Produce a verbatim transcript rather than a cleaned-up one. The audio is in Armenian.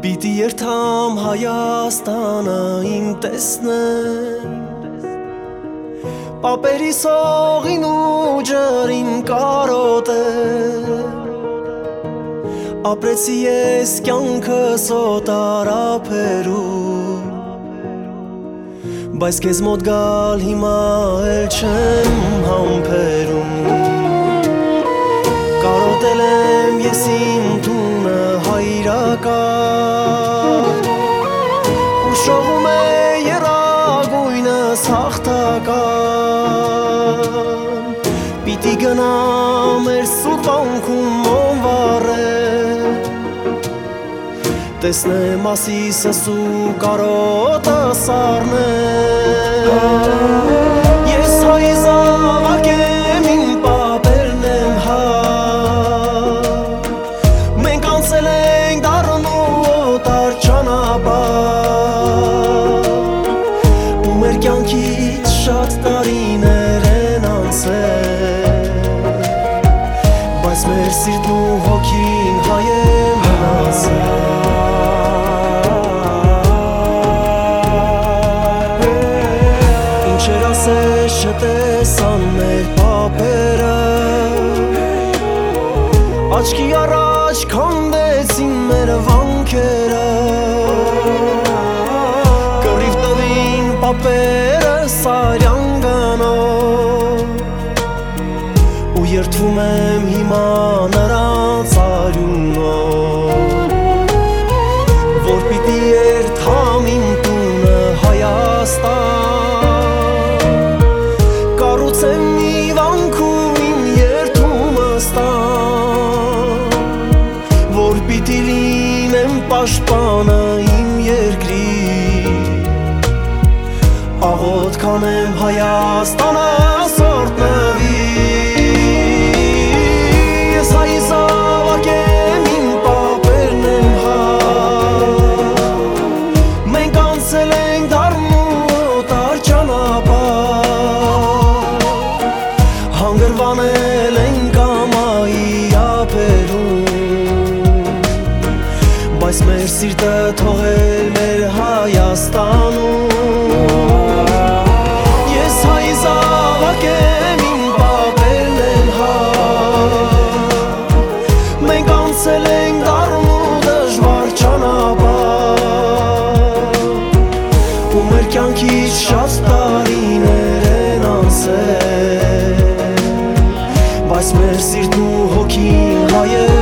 Պիտի երթամ Հայաստանը իմ տեսնեմ, պապերի սողին ու ջրին կարոտեմ, ապրեցի ես կյանքս օտարափերում, բայց քեզ մոտ գալ հիմա էլ չեմ համբերում, կարոտել եմ ես իմ տունը հայրական, ու շողում է եռագույնս հաղթական, պիտի գնամ էր սուրբ վանքում ոնվառել, տեսնեմ ասիսս ու կարոտս առնել, ես հայ զավակ եմ իմ պապերն եմ հա, մենք անցել ենք դառն ու օտար ճանապարհ, ու մեր կյանքից շատ տարիներ են անցել, բայց մեր սիրտն ու հոգին հայ է մնացել։ Չտեսան մեր պապերը, աչքի առաջ քանդեցին մեր վանքերը, կռիվ տվին պապերը սարյան գնով, ու երդվում եմ հիմա նրանց արյունով, որ պիտի երթամ իմ տունը Հայաստան, պաշտպանը իմ երկրի, աղոթ կանեմ Հայաստանը սորտնվի, ես հայ զավակ եմ իմ պապերն են հա, մենք անցել ենք դառն ու օտար ճանապարհ, հանգրվանել ենք ամայի ափերում, բայց մեր սիրտը թողել մեր Հայաստանում, ես հայ զավակ եմ իմ պապերն են հա, մենք անցել ենք դառն ու դժվար ճանապարհ, ու մեր կյանքից շատ տարիներ են անցել, բայց մեր սիրտն ու հոգին հայ է